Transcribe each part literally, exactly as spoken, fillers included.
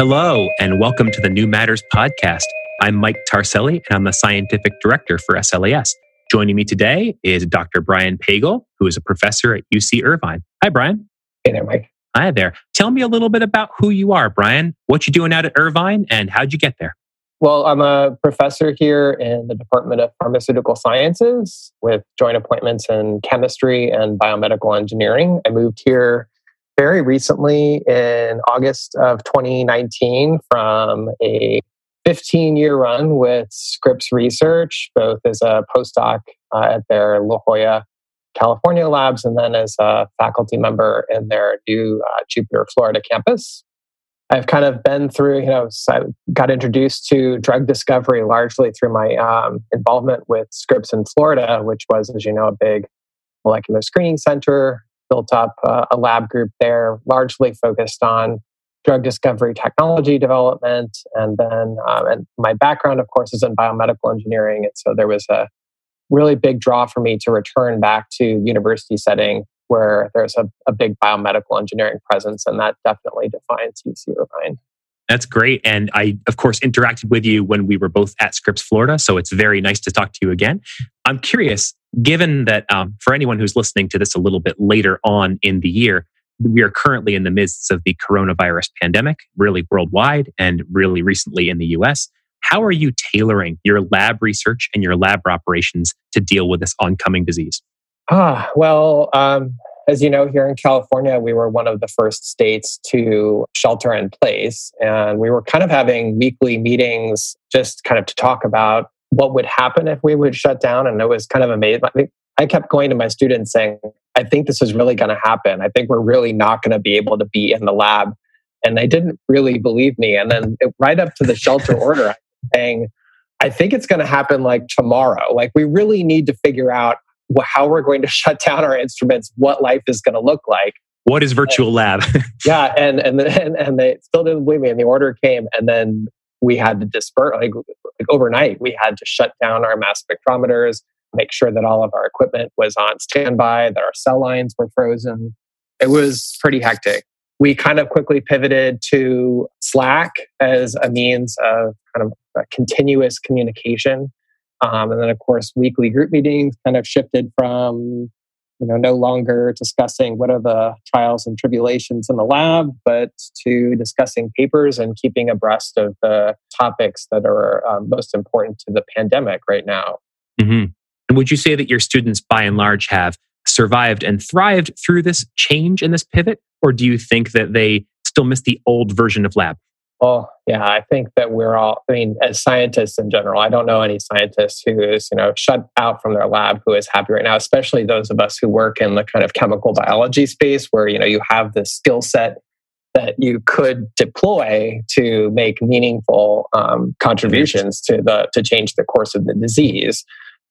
Hello, and welcome to the New Matters podcast. I'm Mike Tarselli, and I'm the scientific director for S L A S. Joining me today is Doctor Brian Pagel, who is a professor at U C Irvine. Hi, Brian. Hey there, Mike. Hi there. Tell me a little bit about who you are, Brian. What you doing out at Irvine, and how'd you get there? Well, I'm a professor here in the Department of Pharmaceutical Sciences with joint appointments in chemistry and biomedical engineering. I moved here very recently in August of twenty nineteen from a fifteen-year run with Scripps Research, both as a postdoc uh, at their La Jolla, California labs, and then as a faculty member in their new uh, Jupiter, Florida campus. I've kind of been through, you know, I got introduced to drug discovery largely through my um, involvement with Scripps in Florida, which was, as you know, a big molecular screening center, built up uh, a lab group there, largely focused on drug discovery technology development. And then um, and my background, of course, is in biomedical engineering. And so there was a really big draw for me to return back to university setting where there's a, a big biomedical engineering presence. And that definitely defines U C Irvine. That's great. And I, of course, interacted with you when we were both at Scripps, Florida. So it's very nice to talk to you again. I'm curious, given that um, for anyone who's listening to this a little bit later on in the year, we are currently in the midst of the coronavirus pandemic, really worldwide and really recently in the U S. How are you tailoring your lab research and your lab operations to deal with this oncoming disease? Ah, well, um, as you know, here in California, we were one of the first states to shelter in place. And we were kind of having weekly meetings just kind of to talk about what would happen if we would shut down. And it was kind of amazing. I kept going to my students saying, I think this is really going to happen. I think we're really not going to be able to be in the lab. And they didn't really believe me. And then it, right up to the shelter order, I was saying, I think it's going to happen like tomorrow. Like we really need to figure out how we're going to shut down our instruments, what life is going to look like. What is virtual and, lab? yeah, and and, and and they still didn't believe me. And the order came, and then we had to disperse. Like, like overnight, we had to shut down our mass spectrometers, make sure that all of our equipment was on standby, that our cell lines were frozen. It was pretty hectic. We kind of quickly pivoted to Slack as a means of kind of a continuous communication. Um, and then, of course, weekly group meetings kind of shifted from, you know, no longer discussing what are the trials and tribulations in the lab, but to discussing papers and keeping abreast of the topics that are um, most important to the pandemic right now. Mm-hmm. And would you say that your students, by and large, have survived and thrived through this change and this pivot? Or do you think that they still miss the old version of lab? Well, yeah, I think that we're all, I mean, as scientists in general, I don't know any scientist who is, you know, shut out from their lab who is happy right now, especially those of us who work in the kind of chemical biology space where, you know, you have this skill set that you could deploy to make meaningful um, contributions to the to change the course of the disease.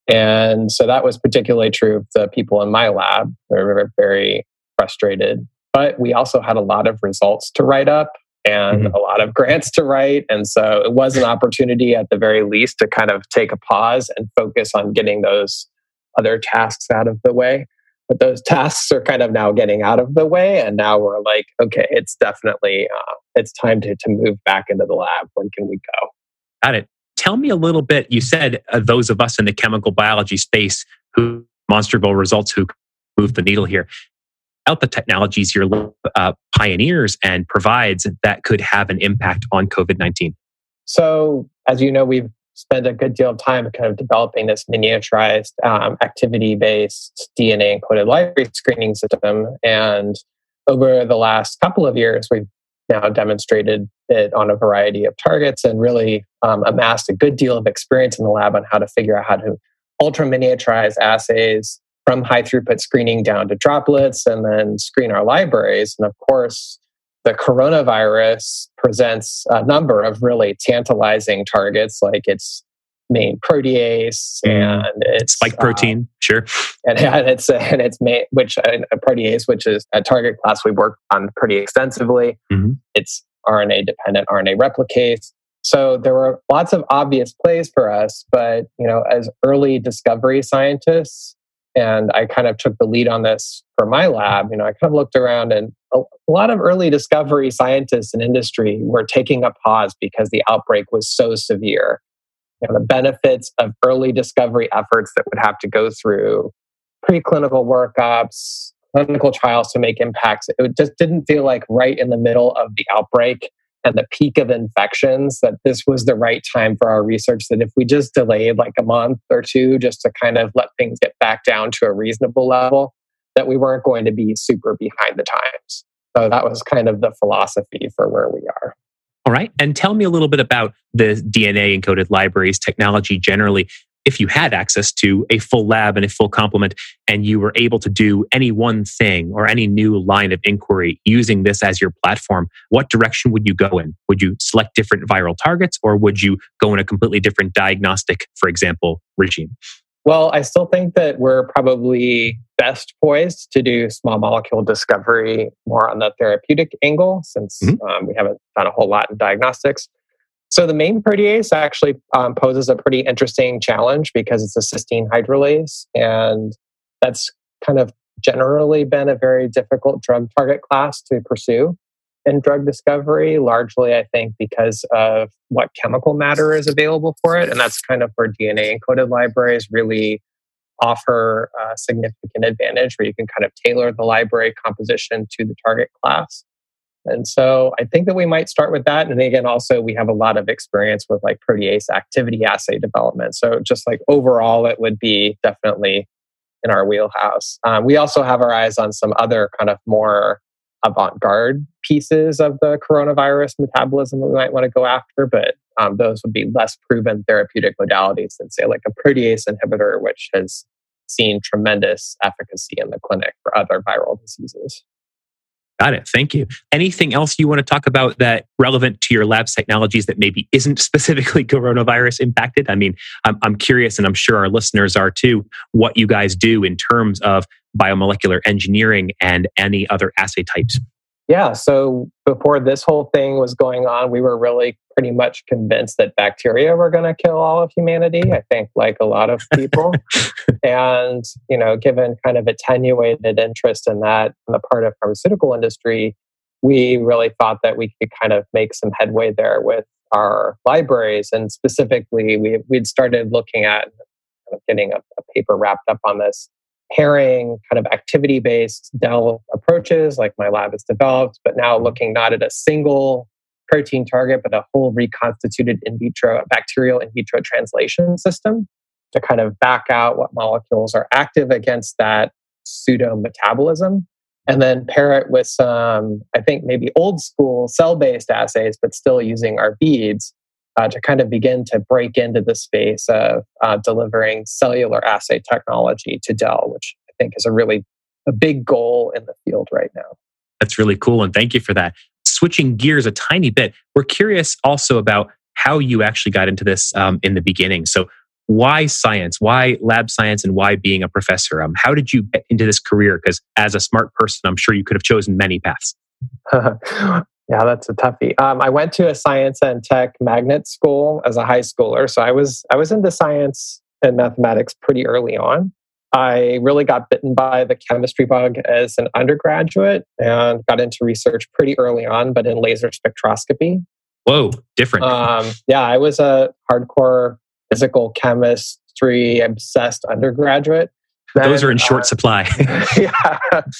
And so that was particularly true of the people in my lab. They were very frustrated. But we also had a lot of results to write up and mm-hmm. a lot of grants to write. And so it was an opportunity at the very least to kind of take a pause and focus on getting those other tasks out of the way. But those tasks are kind of now getting out of the way. And now we're like, okay, it's definitely, uh, it's time to, to move back into the lab. When can we go? Got it. Tell me a little bit. You said uh, those of us in the chemical biology space who demonstrable results who move the needle here. Out the technologies you're uh, pioneers and provides that could have an impact on COVID nineteen? So, as you know, we've spent a good deal of time kind of developing this miniaturized um, activity-based D N A-encoded library screening system. And over the last couple of years, we've now demonstrated it on a variety of targets and really um, amassed a good deal of experience in the lab on how to figure out how to ultra-miniaturize assays from high throughput screening down to droplets and then screen our libraries. And of course, the coronavirus presents a number of really tantalizing targets, like its main protease and its spike protein, uh, sure, and, and its and its main, which uh, a protease, which is a target class we work on pretty extensively. Mm-hmm. It's R N A dependent R N A replicase. So there were lots of obvious plays for us, but you know, as early discovery scientists, And I kind of took the lead on this for my lab. You know, I kind of looked around, and a, a lot of early discovery scientists in industry were taking a pause because the outbreak was so severe. You know, the benefits of early discovery efforts that would have to go through preclinical workups, clinical trials to make impacts. It just didn't feel like right in the middle of the outbreak and the peak of infections that this was the right time for our research, that if we just delayed like a month or two just to kind of let things get back down to a reasonable level, that we weren't going to be super behind the times. So that was kind of the philosophy for where we are. All right. And tell me a little bit about the D N A encoded libraries technology generally. If you had access to a full lab and a full complement, and you were able to do any one thing or any new line of inquiry using this as your platform, what direction would you go in? Would you select different viral targets, or would you go in a completely different diagnostic, for example, regime? Well, I still think that we're probably best poised to do small molecule discovery more on the therapeutic angle, since mm-hmm. um, we haven't done a whole lot in diagnostics. So the main protease actually um, poses a pretty interesting challenge because it's a cysteine hydrolase, and that's kind of generally been a very difficult drug target class to pursue in drug discovery, largely, I think, because of what chemical matter is available for it. And that's kind of where D N A-encoded libraries really offer a significant advantage, where you can kind of tailor the library composition to the target class. And so I think that we might start with that. And again, also, we have a lot of experience with like protease activity assay development. So just like overall, it would be definitely in our wheelhouse. Um, we also have our eyes on some other kind of more avant-garde pieces of the coronavirus metabolism that we might want to go after, but um, those would be less proven therapeutic modalities than, say, like a protease inhibitor, which has seen tremendous efficacy in the clinic for other viral diseases. Got it. Thank you. Anything else you want to talk about that relevant to your lab's technologies that maybe isn't specifically coronavirus impacted? I mean, I'm, I'm curious, and I'm sure our listeners are too, what you guys do in terms of biomolecular engineering and any other assay types. Yeah. So before this whole thing was going on, we were really pretty much convinced that bacteria were going to kill all of humanity. I think, like a lot of people. And, you know, given kind of attenuated interest in that on the part of pharmaceutical industry, we really thought that we could kind of make some headway there with our libraries. And specifically, we, we'd started looking at kind of getting a, a paper wrapped up on this, pairing kind of activity-based D E L approaches like my lab has developed, but now looking not at a single protein target, but a whole reconstituted in vitro, bacterial in vitro translation system to kind of back out what molecules are active against that pseudo metabolism, and then pair it with some, I think maybe old school cell-based assays, but still using our beads uh, to kind of begin to break into the space of uh, delivering cellular assay technology to D E L, which I think is a really a big goal in the field right now. That's really cool. And thank you for that. Switching gears a tiny bit, we're curious also about how you actually got into this um, in the beginning. So why science? Why lab science? And why being a professor? Um, how did you get into this career? Because as a smart person, I'm sure you could have chosen many paths. Yeah, that's a toughie. Um, I went to a science and tech magnet school as a high schooler. So I was I was into science and mathematics pretty early on. I really got bitten by the chemistry bug as an undergraduate and got into research pretty early on, but in laser spectroscopy. Whoa, different. Um, yeah, I was a hardcore physical chemistry obsessed undergraduate. Then, Those are in short uh, supply. Yeah.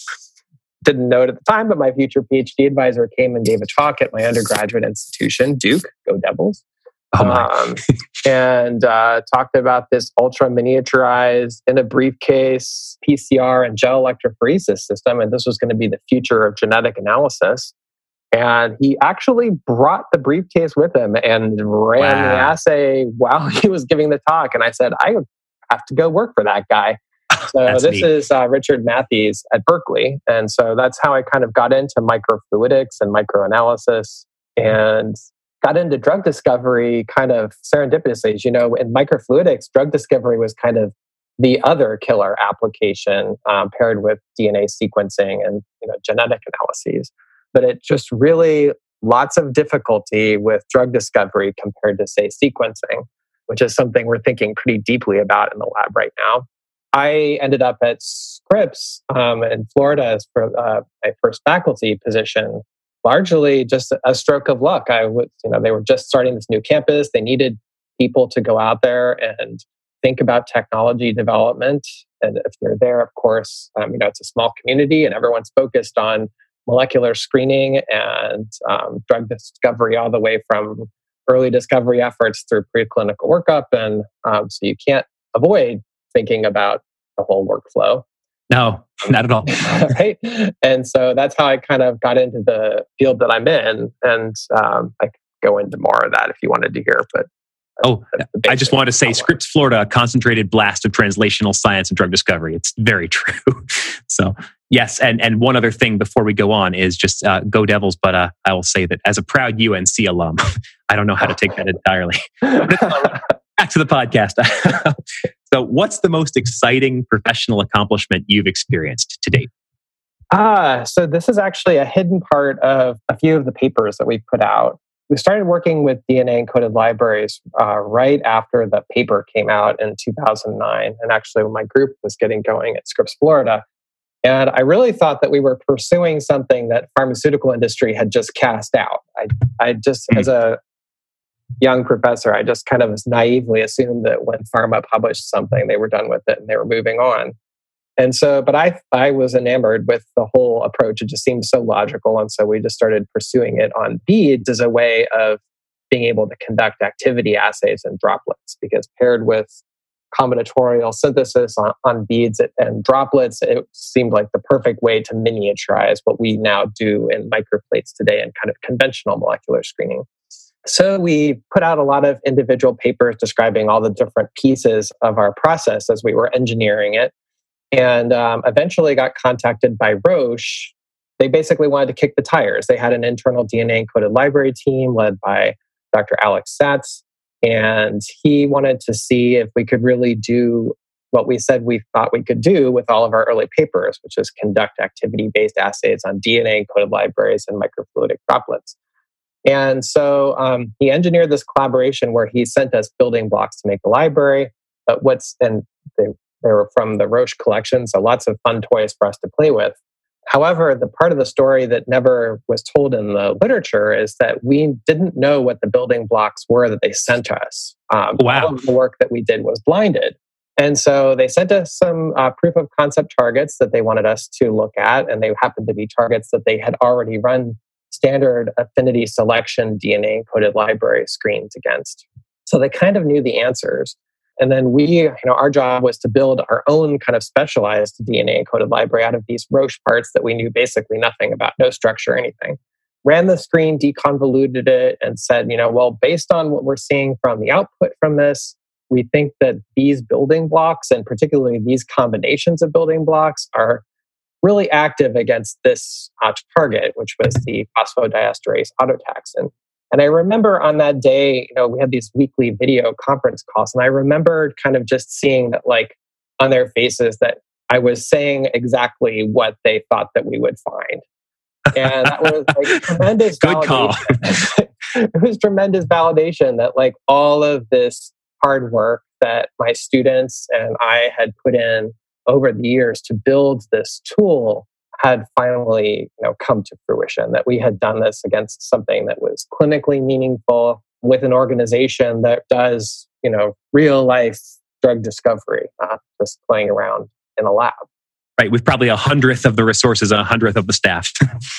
Didn't know it at the time, but my future PhD advisor came and gave a talk at my undergraduate institution, Duke, go Devils. Oh my. um, and uh, talked about this ultra miniaturized in a briefcase P C R and gel electrophoresis system. And this was going to be the future of genetic analysis. And he actually brought the briefcase with him and ran wow. the assay while he was giving the talk. And I said, I have to go work for that guy. So that's this neat. is uh, Richard Matthews at Berkeley. And so that's how I kind of got into microfluidics and microanalysis and got into drug discovery kind of serendipitously. You know, in microfluidics, drug discovery was kind of the other killer application um, paired with D N A sequencing and you know genetic analyses. But it just really lots of difficulty with drug discovery compared to, say, sequencing, which is something we're thinking pretty deeply about in the lab right now. I ended up at Scripps um, in Florida for uh, my first faculty position, largely just a stroke of luck. I was, you know, they were just starting this new campus. They needed people to go out there and think about technology development. And if you're there, of course, um, you know, it's a small community and everyone's focused on molecular screening and um, drug discovery all the way from early discovery efforts through preclinical workup. And um, so you can't avoid thinking about the whole workflow. No, not at all. Right. And so that's how I kind of got into the field that I'm in. And um, I could go into more of that if you wanted to hear. But oh, I just wanted to say Scripps, Florida, a concentrated blast of translational science and drug discovery. It's very true. So yes. And, and one other thing before we go on is just uh, go Devils. But uh, I will say that as a proud U N C alum, I don't know how to take that entirely. Back to the podcast. So what's the most exciting professional accomplishment you've experienced to date? Ah, so this is actually a hidden part of a few of the papers that we put out. We started working with D N A-encoded libraries uh, right after the paper came out in two thousand nine. And actually, when my group was getting going at Scripps, Florida. And I really thought that we were pursuing something that pharmaceutical industry had just cast out. I, I just, mm-hmm. as a young professor, I just kind of naively assumed that when pharma published something, they were done with it and they were moving on. And so, but I I was enamored with the whole approach. It just seemed so logical. And so we just started pursuing it on beads as a way of being able to conduct activity assays in droplets, because paired with combinatorial synthesis on, on beads and droplets, it seemed like the perfect way to miniaturize what we now do in microplates today in kind of conventional molecular screening. So we put out a lot of individual papers describing all the different pieces of our process as we were engineering it. And um, eventually got contacted by Roche. They basically wanted to kick the tires. They had an internal D N A-encoded library team led by Doctor Alex Satz. And he wanted to see if we could really do what we said we thought we could do with all of our early papers, which is conduct activity-based assays on D N A-encoded libraries and microfluidic droplets. And so um, he engineered this collaboration where he sent us building blocks to make the library. But what's and they, they were from the Roche collection, so lots of fun toys for us to play with. However, the part of the story that never was told in the literature is that we didn't know what the building blocks were that they sent us. Um, wow. All of the work that we did was blinded. And so they sent us some uh, proof of concept targets that they wanted us to look at, and they happened to be targets that they had already run standard affinity selection D N A-encoded library screens against. So they kind of knew the answers. And then we, you know, our job was to build our own kind of specialized D N A-encoded library out of these Roche parts that we knew basically nothing about, no structure, anything. Ran the screen, deconvoluted it, and said, you know, well, based on what we're seeing from the output from this, we think that these building blocks, and particularly these combinations of building blocks, are really active against this uh, target, which was the phosphodiesterase autotaxin. And I remember on that day, you know, we had these weekly video conference calls, and I remember kind of just seeing that, like, on their faces, that I was saying exactly what they thought that we would find. And that was like tremendous Good call. It was tremendous validation that, like, all of this hard work that my students and I had put in over the years to build this tool had finally, you know, come to fruition, that we had done this against something that was clinically meaningful with an organization that does, you know, real life drug discovery, not just playing around in a lab. Right, with probably a hundredth of the resources and a hundredth of the staff.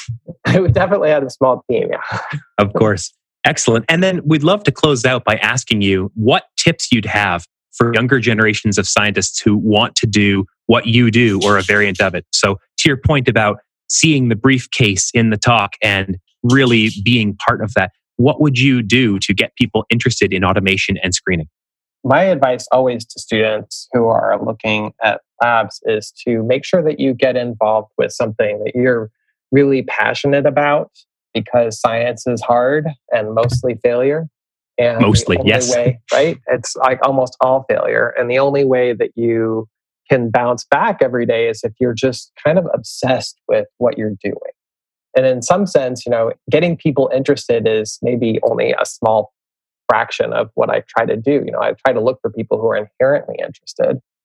We definitely had a small team, yeah. Of course. Excellent. And then we'd love to close out by asking you what tips you'd have for younger generations of scientists who want to do what you do or a variant of it. So to your point about seeing the briefcase in the talk and really being part of that, what would you do to get people interested in automation and screening? My advice always to students who are looking at labs is to make sure that you get involved with something that you're really passionate about, because science is hard and mostly failure. And mostly, the only yes. way, right? It's like almost all failure. And the only way that you can bounce back every day is if you're just kind of obsessed with what you're doing. And in some sense, you know, getting people interested is maybe only a small fraction of what I try to do. You know, I try to look for people who are inherently interested.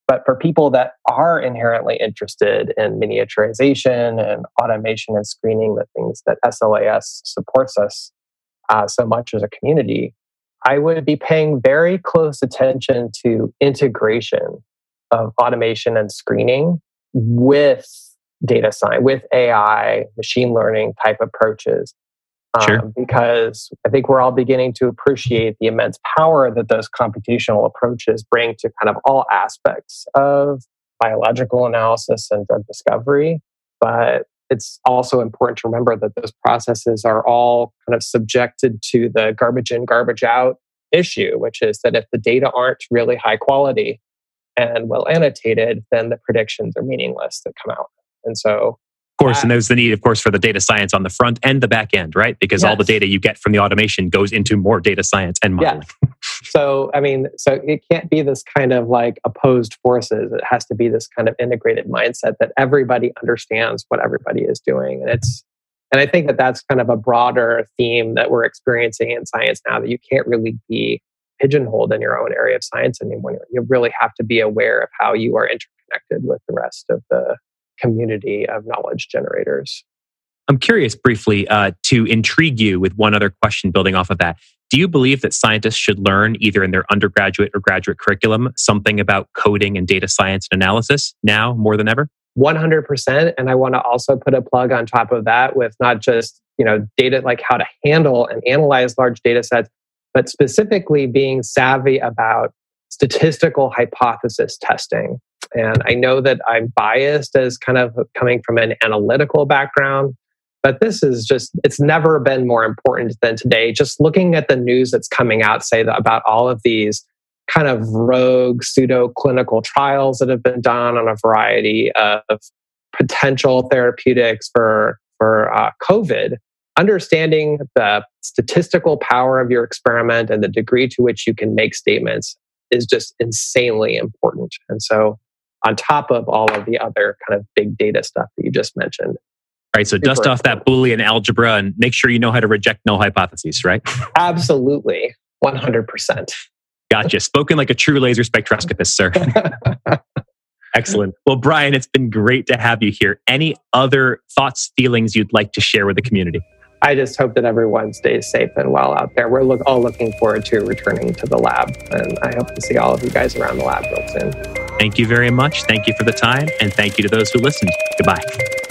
But for people that are inherently interested in miniaturization and automation and screening, the things that S L A S supports us uh, so much as a community, I would be paying very close attention to integration of automation and screening with data science, with A I, machine learning type approaches. Sure. Um, because I think we're all beginning to appreciate the immense power that those computational approaches bring to kind of all aspects of biological analysis and drug discovery. But it's also important to remember that those processes are all kind of subjected to the garbage in, garbage out issue, which is that if the data aren't really high quality and well annotated, then the predictions are meaningless that come out. And so Of course, and there's the need, of course, for the data science on the front and the back end, right? Because yes. all the data you get from the automation goes into more data science and modeling. Yes. So, I mean, so it can't be this kind of like opposed forces. It has to be this kind of integrated mindset that everybody understands what everybody is doing. And it's, and I think that that's kind of a broader theme that we're experiencing in science now, that you can't really be pigeonholed in your own area of science anymore. You really have to be aware of how you are interconnected with the rest of the community of knowledge generators. I'm curious briefly uh, to intrigue you with one other question building off of that. Do you believe that scientists should learn either in their undergraduate or graduate curriculum something about coding and data science and analysis now more than ever? one hundred percent. And I want to also put a plug on top of that with not just, you know, data, like how to handle and analyze large data sets, but specifically being savvy about statistical hypothesis testing. And I know that I'm biased as kind of coming from an analytical background, but this is just, it's never been more important than today. Just looking at the news that's coming out, say that about all of these kind of rogue pseudo clinical trials that have been done on a variety of potential therapeutics for, for uh, COVID, understanding the statistical power of your experiment and the degree to which you can make statements is just insanely important. And so on top of all of the other kind of big data stuff that you just mentioned. All right, so dust off that Boolean algebra and make sure you know how to reject null hypotheses, right? Absolutely, one hundred percent. Gotcha. Spoken like a true laser spectroscopist, sir. Excellent. Well, Brian, it's been great to have you here. Any other thoughts, feelings you'd like to share with the community? I just hope that everyone stays safe and well out there. We're look, all looking forward to returning to the lab, and I hope to see all of you guys around the lab real soon. Thank you very much. Thank you for the time, and thank you to those who listened. Goodbye.